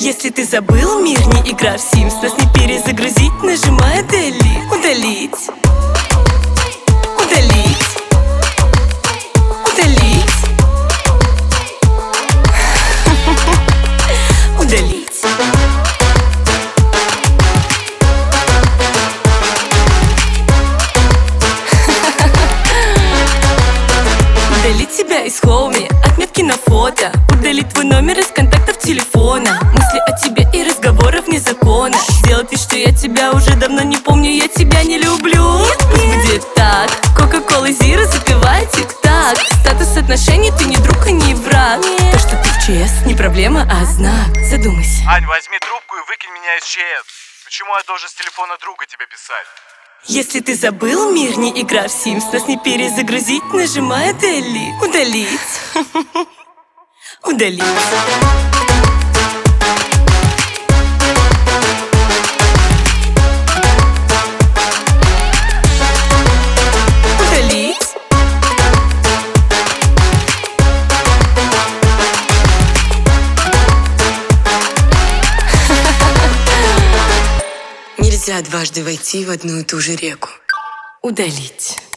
Если ты забыл мир, не игра в Sims, нас не перезагрузить, нажимай Delete. Удалить. Удалить. Удалить. Удалить. Удалить себя из хоуми, отметки на фото. Удалить твой номер из контактов телефона. Мысли о тебе и разговоров вне закона. Сделать вид, что я тебя уже давно не помню. Я тебя не люблю. Пусть будет так. Кока-кола Зира, запивай тик-так. Статус отношений, ты не друг и не враг. То, что ты в ЧС, не проблема, а знак. Задумайся. Ань, возьми трубку и выкинь меня из ЧС. Почему я должен с телефона друга тебе писать? Если ты забыл мир, не игра в Sims, нас не перезагрузить, нажимай Delete. Удалить. Удалить. Удалить. Нельзя дважды войти в одну и ту же реку. Удалить.